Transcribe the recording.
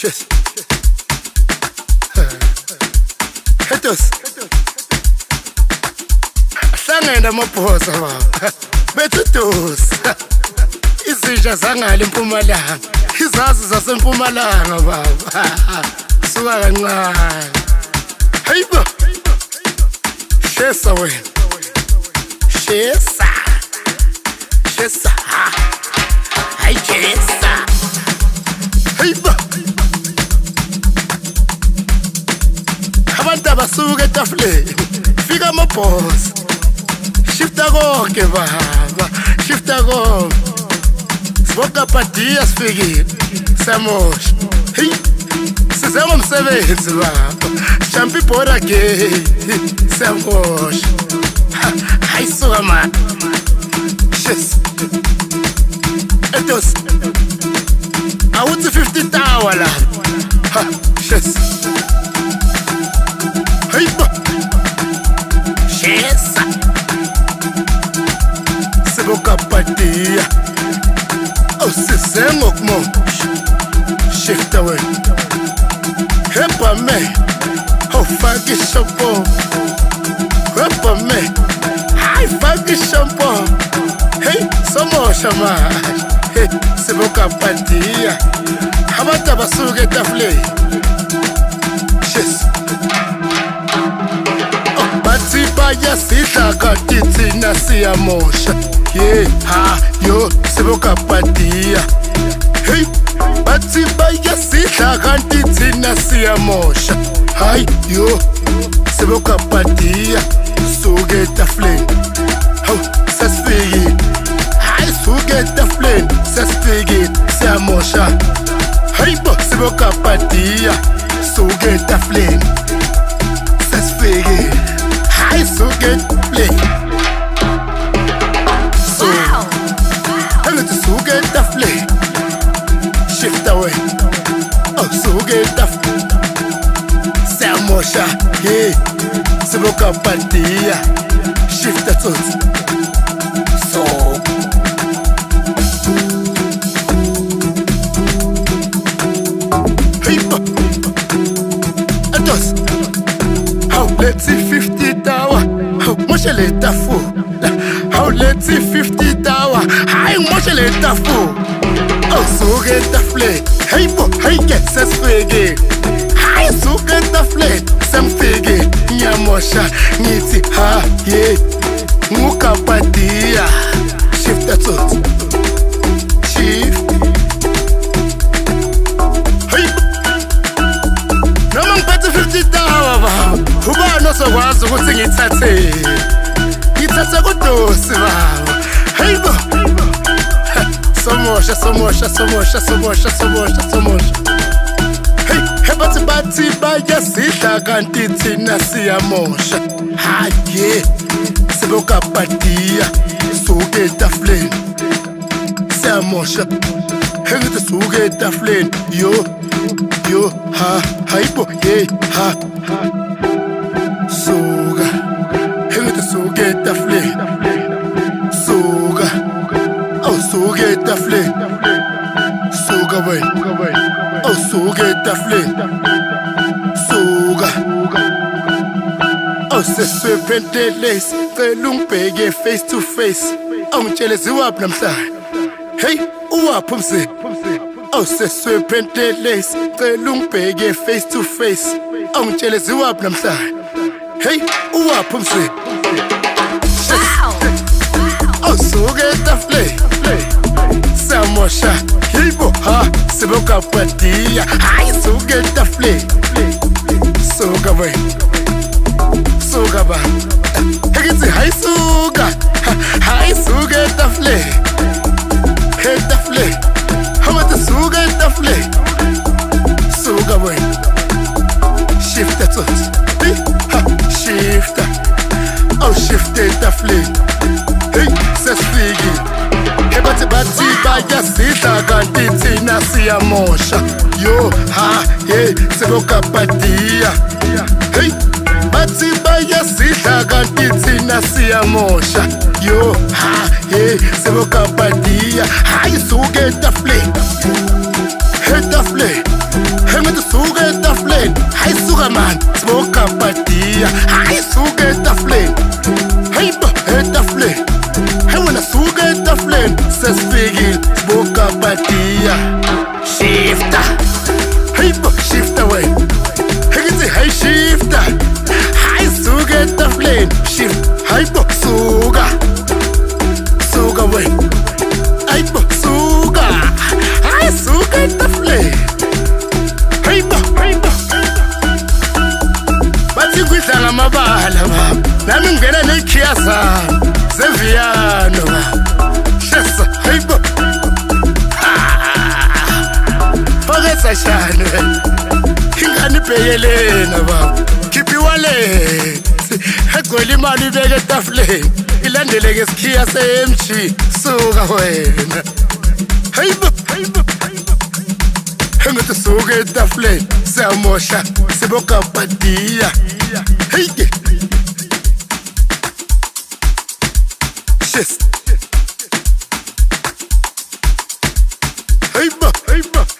Shit. Hetos. Hlangene amaphosa baba. Bethudos. Izisha zangale eMpumalanga. Izazi zaseMpumalanga baba. Suka kancane. Hayibo. Shesa wena. Shesa. Shesa. Hayi shesa. Hayibo. Abantu abasuka etafuleni. Fika amabhosi. Shifta konke baba. Shifta konke. Siboka padia sifikile. Samosha. Hey. Sizama umsebenzi baba. Champi bora gay. Samosha. Hayi suka man. Yes. Etos. Awuthi 50 tawa la. Ha, yes. Hey ba. Yes. Siboka padia. Oh, sisengo kumo. Shift away. Hepa me. Oh, fuck it shampoo. Hepa me. Hi, fuck it shampoo. Hey, Samosha man. Hey, siboka padia. Abantu abasuka etafuleni. Yes. Oh, bathi bayasidla kanti thina siyamosha. Yeah, ha, yo, siboka padia. Hey, bathi bayasidla kanti thina siyamosha. Hayi, yo, siboka padia. Suka etafuleni. Hawu, sesifikile. Hayi, suka etafuleni. Sesifikile, siyamosha. Hayibo, siboka padia. Suka etafuleni. Sesifikile. Hayi, suka etafuleni. Wow. Angithi suka etafuleni. Shift away. Oh, suka etafuleni. Siyamosha. Yeah. Siboka padia. Shift atsotsi. So. Let's see 50 tower. Moshe le tafu. How let's see 50 tower. Hi, moshe le tafu. Oh, so get the flake. Hey, bo, hey, get ses fege. Hi, so get the flake. Some fege. Nya mosha. Niti, ha, ye. Muka padia. Shift that out. Shift. Hey. Noma ngiphethe 50 tower baba. Ubani osokwazi ukuthi ngithathe. Ngithathe kudosi baba. Hayibo. Samosha, Samosha, Samosha, Samosha, Samosha, Samosha. Hey, bathi bayasidla kanti thina siyamosha. Haye. Siboka padia. Suka etafuleni. Siyamosha. Ngithi suka etafuleni. Yo, ha, hayibo, yeah, ha. Suka. Ngithi suka etafuleni. Suka. Oh, suka etafuleni. Suka wena. Oh, suka etafuleni. Suka. Oh, sesiphentelesi. Cela ungibheke face to face. Ungitshele ziwaphi namhlanje. Hey, uwaphi umzini? Oh, sesiphentelesi. Cela ungibheke face to face. Ungitshele ziwaphi namhlanje. Hey, uwaphi umzini? Wow. Oh, suka etafuleni. Samosha. Yibo, ha, siboka padia. Hayi, suka etafuleni. Suka wena. Suka ba. Ngithi hayi suka. Hayi suka etafuleni. Etafuleni. Hawathi suka etafuleni. Suka wena. Shift that out. Shift. Oh, shift etafuleni. Hey, sesifikile. Hey, bathi bayasidla kanti thina siyamosha. Yo, ha, hey, siboka padia. Hey, bathi bayasidla kanti thina siyamosha. Yo, ha, hey, siboka padia. Hayi suka etafuleni. Etafuleni. etafuleni sesifikile bokapatiya shifta hayibo shifta wena ngithi hayi shifta hayi suka etafuleni shift hayibo suka wena hayibo suka hayi suka etafuleni hayibo bathi ngidla ngamabala baba nami ngena nekhiya zami zeviyano baba shesa hayibo phaketha shane ingani bheyelena baba khiphi wallet egcwele imali ibeke etafuleni ilandele ngesikhiya se-MG suka wena hayibo engithi suka etafuleni siyamosha sibokapatiya heyike yes hayibo